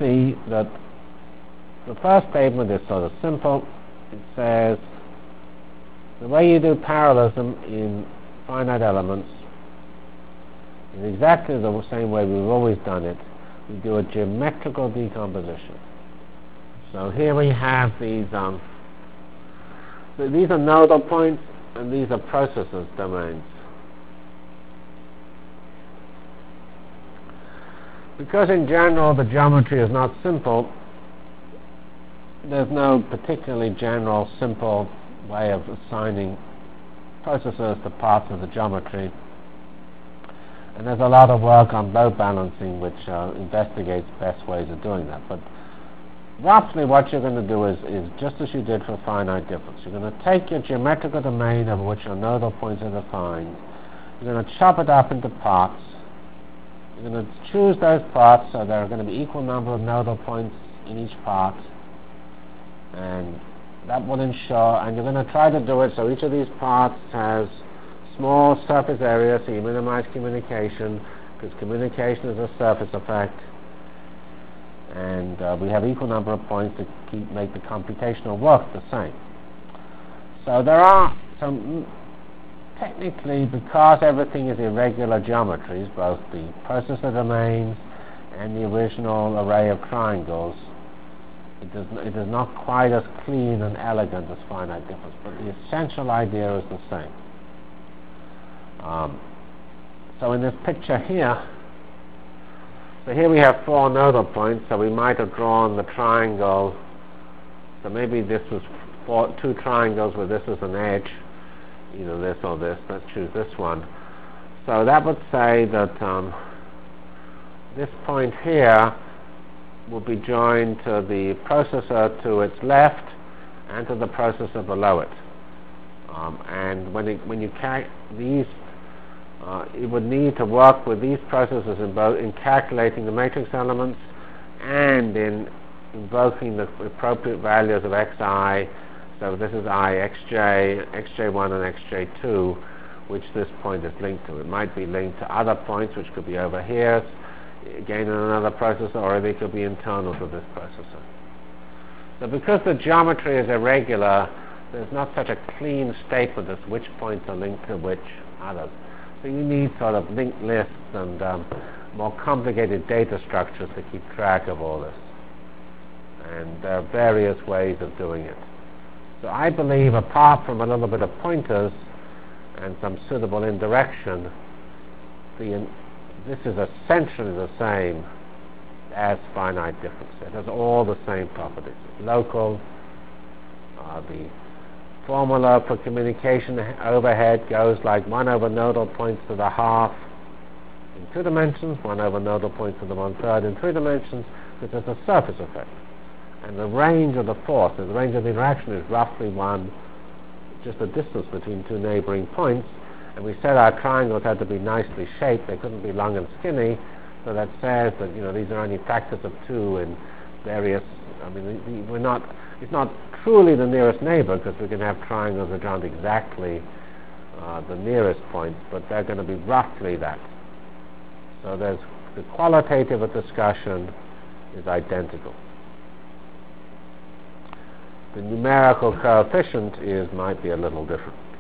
see that the first statement is sort of simple. It says the way you do parallelism in finite elements is exactly the same way we've always done it. We do a geometrical decomposition. So here we have these are nodal points and these are processes domains. Because in general the geometry is not simple, there's no particularly general simple way of assigning processes to parts of the geometry. And there's a lot of work on load balancing which investigates best ways of doing that. But roughly what you're going to do is just as you did for finite difference. You're going to take your geometrical domain over which your nodal points are defined. You're going to chop it up into parts. You're going to choose those parts so there are going to be equal number of nodal points in each part. And that will ensure, and you're going to try to do it so each of these parts has small surface area, so you minimize communication, because communication is a surface effect. And we have equal number of points to make the computational work the same. So there are some, technically, because everything is irregular geometries, both the processor domains and the original array of triangles, it is not quite as clean and elegant as finite difference, but the essential idea is the same. So in this picture here, so here we have 4 nodal points, so we might have drawn the triangle. So maybe this was 2 triangles where this is an edge, either this or this. Let's choose this one. So that would say that this point here will be joined to the processor to its left and to the processor below it. And when you count these, it would need to work with these processes in calculating the matrix elements and in invoking the appropriate values of xi. So this is I, xj, xj1 and xj2, which this point is linked to. It might be linked to other points, which could be over here, again in another processor, or they could be internal to this processor. So because the geometry is irregular, there's not such a clean statement as which points are linked to which others. So you need sort of linked lists and more complicated data structures to keep track of all this. And there are various ways of doing it. So I believe, apart from a little bit of pointers and some suitable indirection, this is essentially the same as finite difference. It has all the same properties. Local, the formula for communication overhead goes like 1 over nodal points to the half in 2 dimensions, 1 over nodal points to the 1/3 in 3 dimensions, because it's a surface effect. And the range of the force, the range of the interaction is roughly just the distance between 2 neighboring points. And we said our triangles had to be nicely shaped. They couldn't be long and skinny. So that says that, these are only factors of 2 in various, it's not truly the nearest neighbor, because we can have triangles that aren't exactly the nearest points, but they're going to be roughly that. So there's the qualitative of discussion is identical. The numerical coefficient might be a little different.